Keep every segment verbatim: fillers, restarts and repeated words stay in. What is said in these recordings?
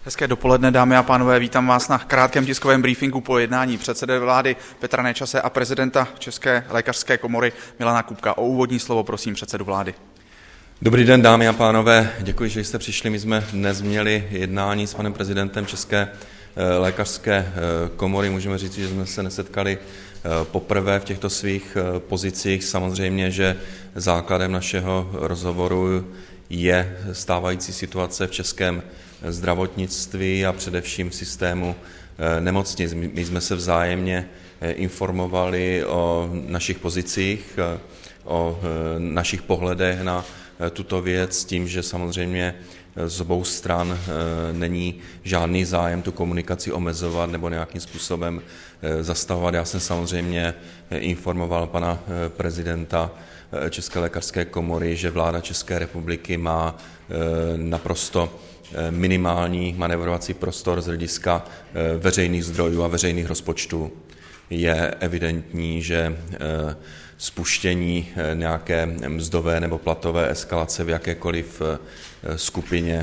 Hezké dopoledne, dámy a pánové, vítám vás na krátkém tiskovém briefingu po jednání předsedy vlády Petra Nečase a prezidenta České lékařské komory Milana Kubka. O úvodní slovo prosím předsedu vlády. Dobrý den, dámy a pánové, děkuji, že jste přišli. My jsme dnes měli jednání s panem prezidentem České lékařské komory. Můžeme říct, že jsme se nesetkali poprvé v těchto svých pozicích. Samozřejmě, že základem našeho rozhovoru je stávající situace v českém zdravotnictví a především systému nemocnic. My jsme se vzájemně informovali o našich pozicích, o našich pohledech na tuto věc, s tím, že samozřejmě z obou stran není žádný zájem tu komunikaci omezovat nebo nějakým způsobem zastavovat. Já jsem samozřejmě informoval pana prezidenta České lékařské komory, že vláda České republiky má naprosto minimální manévrovací prostor z hlediska veřejných zdrojů a veřejných rozpočtů. Je evidentní, že spuštění nějaké mzdové nebo platové eskalace v jakékoliv skupině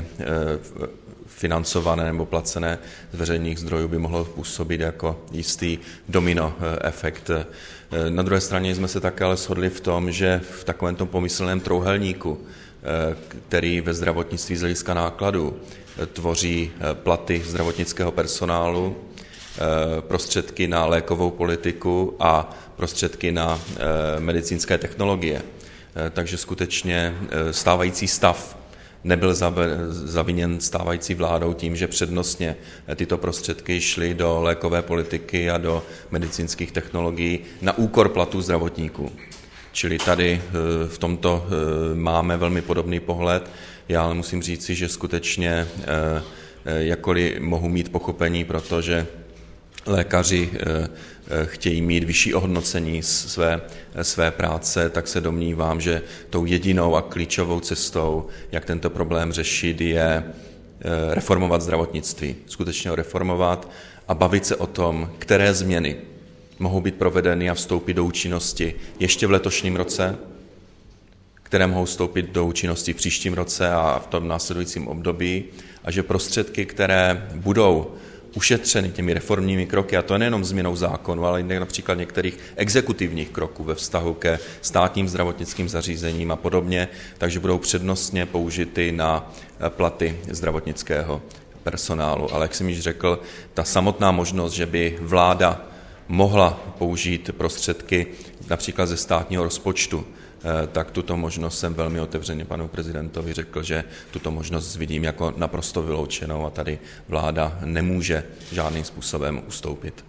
financované nebo placené z veřejných zdrojů by mohlo působit jako jistý domino efekt. Na druhé straně jsme se také ale shodli v tom, že v takovém tom pomyslném trouhelníku, který ve zdravotnictví z hlediska nákladů tvoří platy zdravotnického personálu, prostředky na lékovou politiku a prostředky na medicínské technologie. Takže skutečně stávající stav nebyl zaviněn stávající vládou tím, že přednostně tyto prostředky šly do lékové politiky a do medicínských technologií na úkor platů zdravotníků. Čili tady v tomto máme velmi podobný pohled. Já ale musím říci, že skutečně jakkoliv mohu mít pochopení, protože lékaři chtějí mít vyšší ohodnocení své, své práce, tak se domnívám, že tou jedinou a klíčovou cestou, jak tento problém řešit, je reformovat zdravotnictví. Skutečně ho reformovat a bavit se o tom, které změny mohou být provedeny a vstoupit do účinnosti ještě v letošním roce, které mohou vstoupit do účinnosti v příštím roce a v tom následujícím období, a že prostředky, které budou ušetřeny těmi reformními kroky, a to nejenom změnou zákonu, ale i například některých exekutivních kroků ve vztahu ke státním zdravotnickým zařízením a podobně, takže budou přednostně použity na platy zdravotnického personálu. Ale jak jsem již řekl, ta samotná možnost, že by vláda mohla použít prostředky například ze státního rozpočtu, tak tuto možnost jsem velmi otevřeně panu prezidentovi řekl, že tuto možnost vidím jako naprosto vyloučenou a tady vláda nemůže žádným způsobem ustoupit.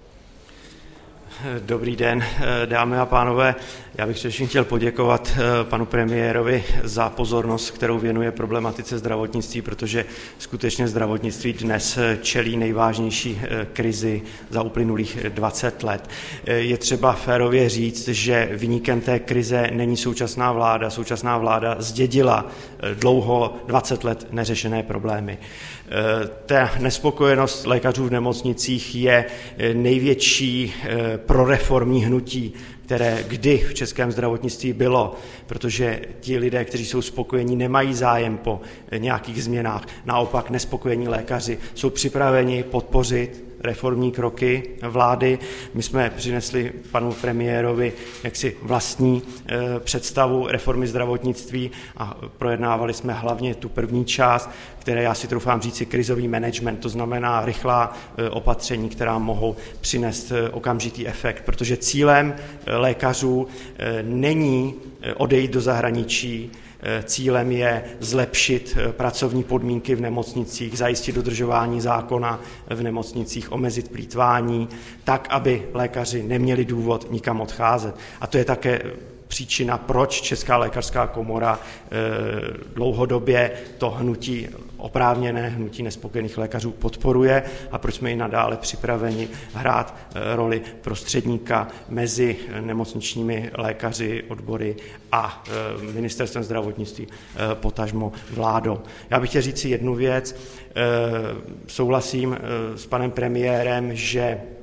Dobrý den, dámy a pánové. Já bych především chtěl poděkovat panu premiérovi za pozornost, kterou věnuje problematice zdravotnictví, protože skutečně zdravotnictví dnes čelí nejvážnější krizi za uplynulých dvacet let. Je třeba férově říct, že viníkem té krize není současná vláda. Současná vláda zdědila dlouho dvacet let neřešené problémy. Ta nespokojenost lékařů v nemocnicích je největší proreformní hnutí, které kdy v českém zdravotnictví bylo, protože ti lidé, kteří jsou spokojení, nemají zájem po nějakých změnách. Naopak nespokojení lékaři jsou připraveni podpořit reformní kroky vlády. My jsme přinesli panu premiérovi jaksi vlastní e, představu reformy zdravotnictví a projednávali jsme hlavně tu první část, které já si troufám říci krizový management, to znamená rychlá e, opatření, která mohou přinést e, okamžitý efekt, protože cílem e, lékařů e, není e, odejít do zahraničí. Cílem je zlepšit pracovní podmínky v nemocnicích, zajistit dodržování zákona v nemocnicích, omezit plýtvání, tak, aby lékaři neměli důvod nikam odcházet. A to je také příčina, proč Česká lékařská komora dlouhodobě to hnutí, oprávněné hnutí nespokojených lékařů podporuje a proč jsme i nadále připraveni hrát roli prostředníka mezi nemocničními lékaři, odbory a ministerstvem zdravotnictví, potažmo vládou. Já bych chtěl říct si jednu věc. Souhlasím s panem premiérem, že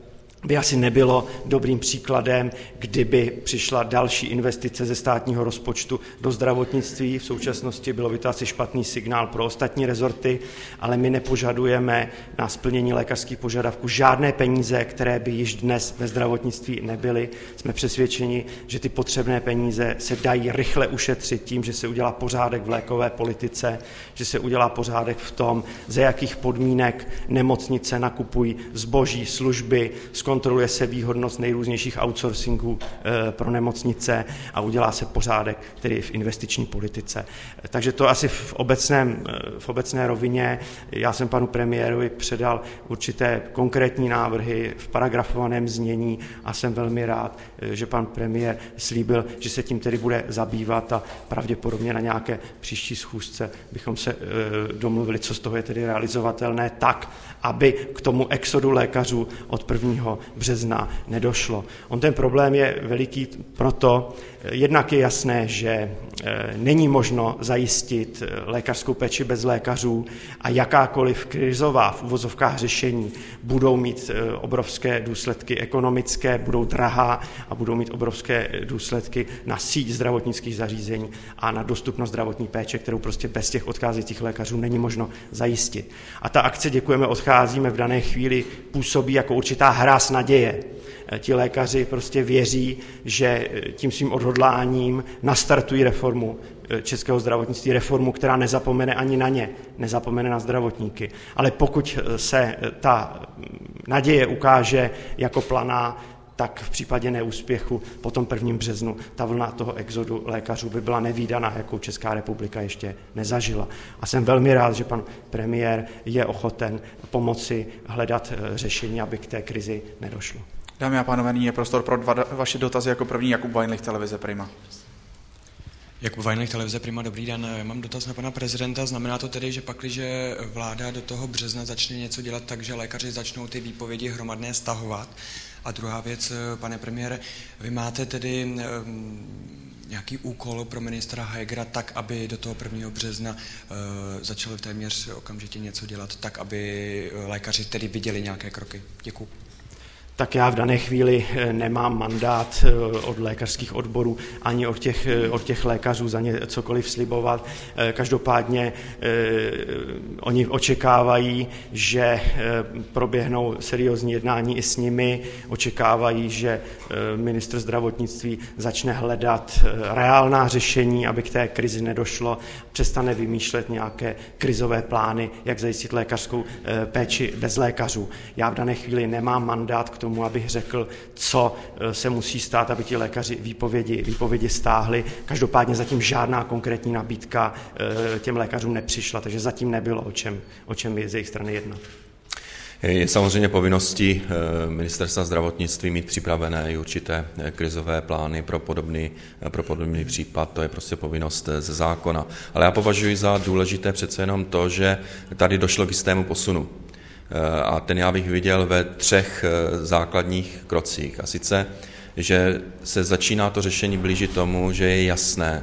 by asi nebylo dobrým příkladem, kdyby přišla další investice ze státního rozpočtu do zdravotnictví. V současnosti bylo by to asi špatný signál pro ostatní rezorty, ale my nepožadujeme na splnění lékařských požadavků žádné peníze, které by již dnes ve zdravotnictví nebyly. Jsme přesvědčeni, že ty potřebné peníze se dají rychle ušetřit tím, že se udělá pořádek v lékové politice, že se udělá pořádek v tom, za jakých podmínek nemocnice nakupují zboží, služby, zkontroluje se výhodnost nejrůznějších outsourcingů pro nemocnice a udělá se pořádek tedy v investiční politice. Takže to asi v, obecném, v obecné rovině. Já jsem panu premiérovi předal určité konkrétní návrhy v paragrafovaném znění a jsem velmi rád, že pan premiér slíbil, že se tím tedy bude zabývat a pravděpodobně na nějaké příští schůzce bychom se domluvili, co z toho je tedy realizovatelné tak, aby k tomu exodu lékařů od prvního března nedošlo. On ten problém je veliký proto, jednak je jasné, že není možno zajistit lékařskou péči bez lékařů a jakákoliv krizová v uvozovkách řešení budou mít obrovské důsledky ekonomické, budou drahá a budou mít obrovské důsledky na síť zdravotnických zařízení a na dostupnost zdravotní péče, kterou prostě bez těch odcházejících lékařů není možno zajistit. A ta akce Děkujeme, odcházíme v dané chvíli působí jako určitá hráz naděje. Ti lékaři prostě věří, že tím svým odhodláním nastartují reformu českého zdravotnictví, reformu, která nezapomene ani na ně, nezapomene na zdravotníky. Ale pokud se ta naděje ukáže jako planá, tak v případě neúspěchu po tom prvním březnu ta vlna toho exodu lékařů by byla nevídaná, jakou Česká republika ještě nezažila. A jsem velmi rád, že pan premiér je ochoten pomoci hledat řešení, aby k té krizi nedošlo. Dámy a pánové, nyní je prostor pro dva vaše dotazy, jako první Jakub Vajnlich, televize Prima. Jakub Vajnlich, televize Prima, dobrý den. Já mám dotaz na pana prezidenta. Znamená to tedy, že pakliže vláda do toho března začne něco dělat tak, že lékaři začnou ty výpovědi hromadné stahovat? A druhá věc, pane premiére, vy máte tedy um, nějaký úkol pro ministra Hegera tak, aby do toho prvního března uh, začali téměř okamžitě něco dělat, tak, aby lékaři tedy viděli nějaké kroky? Děkuji. Tak já v dané chvíli nemám mandát od lékařských odborů ani od těch, od těch lékařů za ně cokoliv slibovat. Každopádně eh, oni očekávají, že eh, proběhnou seriózní jednání i s nimi, očekávají, že eh, ministr zdravotnictví začne hledat eh, reálná řešení, aby k té krizi nedošlo, přestane vymýšlet nějaké krizové plány, jak zajistit lékařskou eh, péči bez lékařů. Já v dané chvíli nemám mandát k tomu, abych řekl, co se musí stát, aby ti lékaři výpovědi, výpovědi stáhli. Každopádně zatím žádná konkrétní nabídka těm lékařům nepřišla, takže zatím nebylo o čem, o čem je z jejich strany jednat. Je samozřejmě povinností ministerstva zdravotnictví mít připravené i určité krizové plány pro podobný, pro podobný případ, to je prostě povinnost ze zákona. Ale já považuji za důležité přece jenom to, že tady došlo k jistému posunu. A ten já bych viděl ve třech základních krocích. A sice, že se začíná to řešení blížit tomu, že je jasné,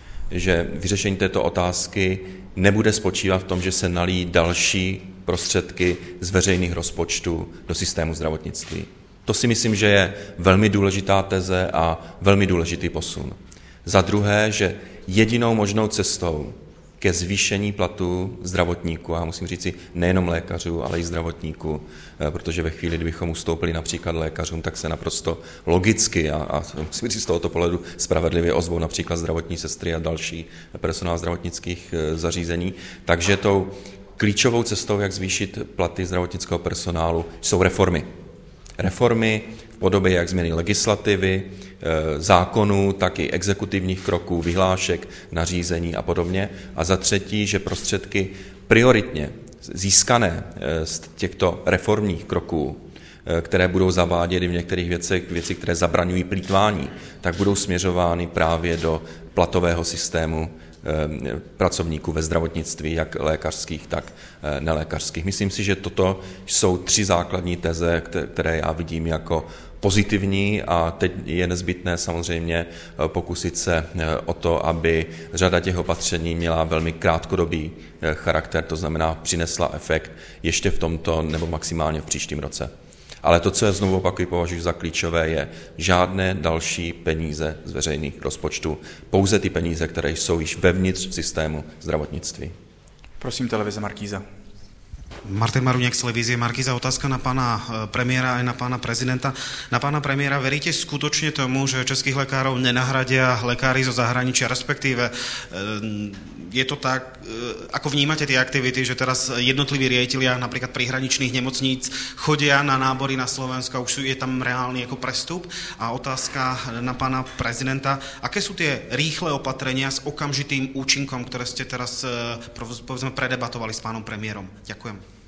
že vyřešení této otázky nebude spočívat v tom, že se nalíjí další prostředky z veřejných rozpočtů do systému zdravotnictví. To si myslím, že je velmi důležitá teze a velmi důležitý posun. Za druhé, že jedinou možnou cestou ke zvýšení platů zdravotníků, a musím říci nejenom lékařů, ale i zdravotníků, protože ve chvíli, kdybychom ustoupili například lékařům, tak se naprosto logicky a, a musím říct z tohoto pohledu spravedlivě ozvou například zdravotní sestry a další personál zdravotnických zařízení. Takže tou klíčovou cestou, jak zvýšit platy zdravotnického personálu, jsou reformy. Reformy v podobě jak změny legislativy, zákonů, tak i exekutivních kroků, vyhlášek, nařízení a podobně. A za třetí, že prostředky prioritně získané z těchto reformních kroků, které budou zavádět i v některých věcech, věci, které zabraňují plýtvání, tak budou směřovány právě do platového systému pracovníků ve zdravotnictví, jak lékařských, tak nelékařských. Myslím si, že toto jsou tři základní teze, které já vidím jako pozitivní a teď je nezbytné samozřejmě pokusit se o to, aby řada těch opatření měla velmi krátkodobý charakter, to znamená přinesla efekt ještě v tomto nebo maximálně v příštím roce. Ale to, co já znovu opakuji, považuji za klíčové, je žádné další peníze z veřejných rozpočtů, pouze ty peníze, které jsou již vevnitř v systému zdravotnictví. Prosím, televize Markíza. Martin Maruňák z televízie Markíza. Otázka na pána premiéra aj na pána prezidenta. Na pána premiéra, veríte skutočne tomu, že českých lekárov nenahradia lekári zo zahraničia, respektíve je to tak, ako vnímate tie aktivity, že teraz jednotliví riaditelia napríklad prihraničných nemocníc chodia na nábory na Slovensko, už je tam reálny ako prestup? A otázka na pána prezidenta, aké sú tie rýchle opatrenia s okamžitým účinkom, ktoré ste teraz povedzme predebatovali s pánom premiérom? Ďakujem.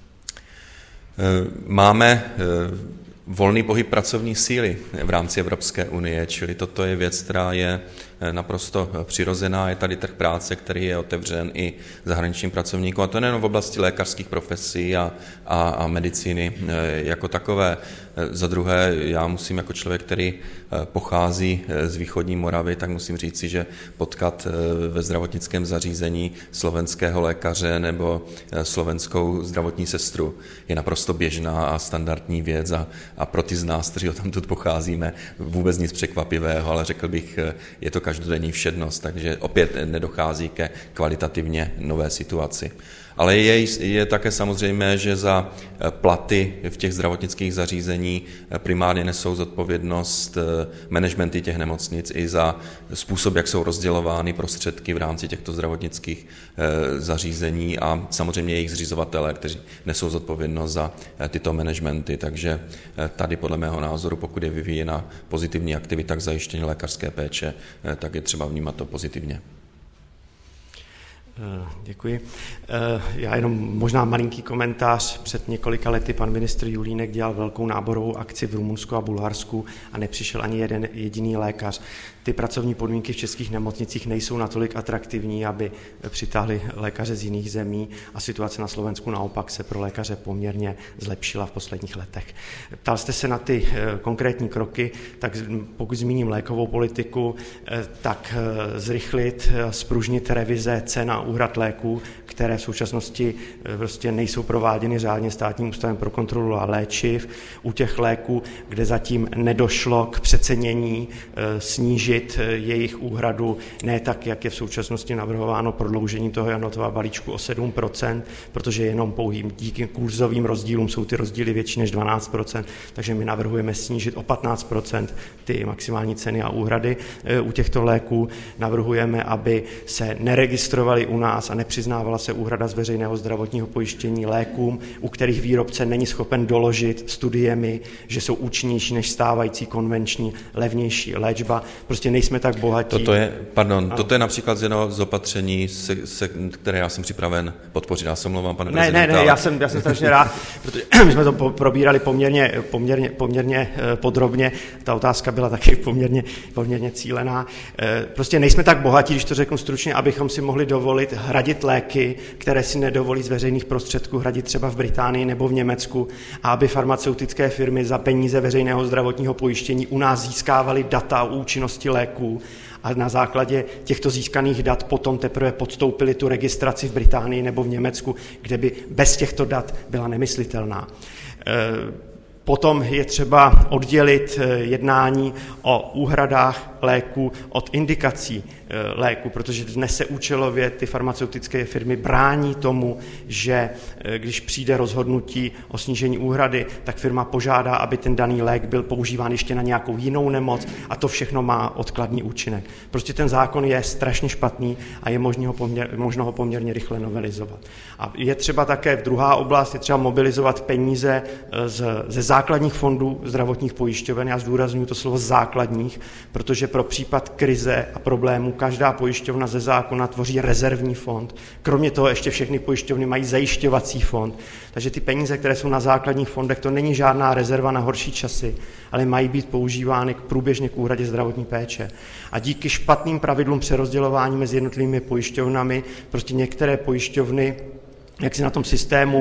Máme volný pohyb pracovní síly v rámci Evropské unie, čili toto je věc, která je naprosto přirozená. Je tady trh práce, který je otevřen i zahraničním pracovníkům, a to nejen v oblasti lékařských profesí a, a, a medicíny jako takové. Za druhé, já musím jako člověk, který pochází z východní Moravy, tak musím říci, že potkat ve zdravotnickém zařízení slovenského lékaře nebo slovenskou zdravotní sestru je naprosto běžná a standardní věc a, a pro ty z nás, kteří odtamtud pocházíme, vůbec nic překvapivého, ale řekl bych, je to každodenní všednost, takže opět nedochází ke kvalitativně nové situaci. Ale je, je také samozřejmé, že za platy v těch zdravotnických zařízení primárně nesou zodpovědnost managementy těch nemocnic i za způsob, jak jsou rozdělovány prostředky v rámci těchto zdravotnických zařízení a samozřejmě jejich zřizovatelé, kteří nesou zodpovědnost za tyto managementy. Takže tady podle mého názoru, pokud je vyvíjena pozitivní aktivita k zajištění lékařské péče, tak je třeba vnímat to pozitivně. Děkuji. Já jenom možná malinký komentář. Před několika lety pan ministr Julínek dělal velkou náborovou akci v Rumunsku a Bulharsku a nepřišel ani jeden jediný lékař. Ty pracovní podmínky v českých nemocnicích nejsou natolik atraktivní, aby přitáhli lékaře z jiných zemí a situace na Slovensku naopak se pro lékaře poměrně zlepšila v posledních letech. Ptal jste se na ty konkrétní kroky, tak pokud zmíním lékovou politiku, tak zrychlit, spružnit revize cen a úhrad léků, které v současnosti prostě nejsou prováděny řádně Státním ústavem pro kontrolu léčiv. U těch léků, kde zatím nedošlo k přecenění, snížit jejich úhradu, ne tak, jak je v současnosti navrhováno prodloužení toho Janotova balíčku o sedm procent, protože jenom pouhým díky kurzovým rozdílům jsou ty rozdíly větší než dvanáct procent, takže my navrhujeme snížit o patnáct procent ty maximální ceny a úhrady u těchto léků. Navrhujeme, aby se neregistrovali u nás a nepřiznávala se úhrada z veřejného zdravotního pojištění lékům, u kterých výrobce není schopen doložit studiemi, že jsou účinnější než stávající konvenční levnější léčba. Prostě nejsme tak bohatí. Toto je, pardon, a... toto je například z jednoho z opatření, se, se, které já jsem připraven podpořit. Já se omlouvám, pane Ne, ne, ne, já jsem, já jsem strašně rád, protože my jsme to probírali poměrně, poměrně, poměrně podrobně. Ta otázka byla taky poměrně, poměrně cílená. Prostě nejsme tak bohatí, když to řeknu stručně, abychom si mohli dovolit hradit léky, které si nedovolí z veřejných prostředků hradit třeba v Británii nebo v Německu, a aby farmaceutické firmy za peníze veřejného zdravotního pojištění u nás získávaly data o účinnosti léků a na základě těchto získaných dat potom teprve podstoupili tu registraci v Británii nebo v Německu, kde by bez těchto dat byla nemyslitelná. Potom je třeba oddělit jednání o úhradách léku od indikací léku, protože dnes se účelově ty farmaceutické firmy brání tomu, že když přijde rozhodnutí o snížení úhrady, tak firma požádá, aby ten daný lék byl používán ještě na nějakou jinou nemoc, a to všechno má odkladný účinek. Prostě ten zákon je strašně špatný a je možno ho, poměr, možno ho poměrně rychle novelizovat. A je třeba také v druhá oblast, je třeba mobilizovat peníze z, ze základních fondů zdravotních pojišťoven. Já zdůraznuju to slovo základních, protože pro případ krize a problémů každá pojišťovna ze zákona tvoří rezervní fond. Kromě toho ještě všechny pojišťovny mají zajišťovací fond. Takže ty peníze, které jsou na základních fondech, to není žádná rezerva na horší časy, ale mají být používány k průběžně k úhradě zdravotní péče. A díky špatným pravidlům přerozdělování mezi jednotlivými pojišťovnami prostě některé pojišťovny, jak si na tom systému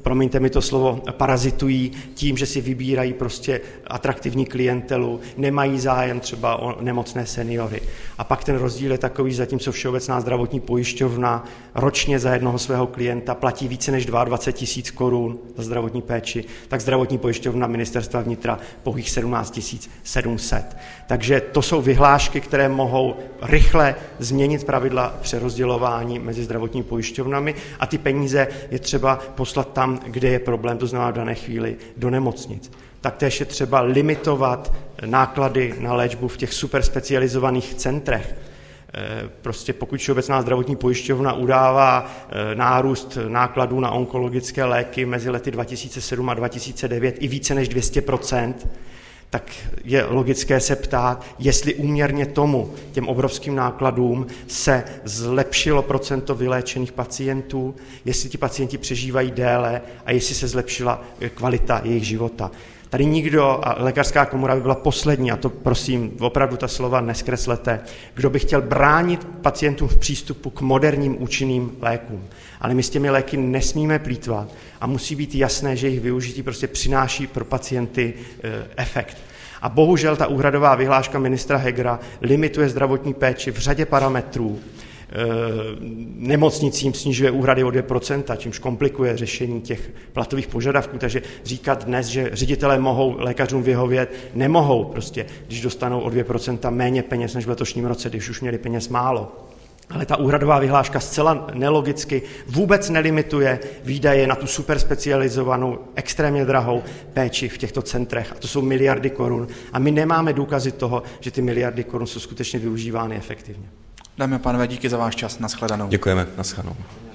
promiňte mi to slovo, parazitují tím, že si vybírají prostě atraktivní klientelu, nemají zájem třeba o nemocné seniory. A pak ten rozdíl je takový, zatímco Všeobecná zdravotní pojišťovna ročně za jednoho svého klienta platí více než dvacet dva tisíc korun za zdravotní péči, tak zdravotní pojišťovna Ministerstva vnitra pouhých sedmnáct tisíc sedm set. Takže to jsou vyhlášky, které mohou rychle změnit pravidla přerozdělování mezi zdravotními pojišťovnami a ty peníze je třeba poslat tam, kde je problém, to znamená v dané chvíli do nemocnic. Taktéž je třeba limitovat náklady na léčbu v těch superspecializovaných centrech. Prostě pokud Všeobecná zdravotní pojišťovna udává nárůst nákladů na onkologické léky mezi lety dva tisíce sedm a dva tisíce devět i více než dvě stě procent, tak je logické se ptát, jestli úměrně tomu, těm obrovským nákladům, se zlepšilo procento vyléčených pacientů, jestli ti pacienti přežívají déle a jestli se zlepšila kvalita jejich života. Tady nikdo, a lékařská komora by byla poslední, a to prosím, opravdu ta slova neskreslete, kdo by chtěl bránit pacientům v přístupu k moderním účinným lékům. Ale my s těmi léky nesmíme plýtvat a musí být jasné, že jejich využití prostě přináší pro pacienty e, efekt. A bohužel ta úhradová vyhláška ministra Hegera limituje zdravotní péči v řadě parametrů. Nemocnicím snižuje úhrady o dvě procenta, čímž komplikuje řešení těch platových požadavků. Takže říkat dnes, že ředitelé mohou lékařům vyhovět, nemohou prostě, když dostanou o dvě procenta méně peněz než v letošním roce, když už měli peněz málo. Ale ta úhradová vyhláška zcela nelogicky vůbec nelimituje výdaje na tu superspecializovanou, extrémně drahou péči v těchto centrech. A to jsou miliardy korun. A my nemáme důkazy toho, že ty miliardy korun jsou skutečně využívány efektivně. Dámy a pánové, díky za váš čas. Nashledanou. Děkujeme. Nashledanou.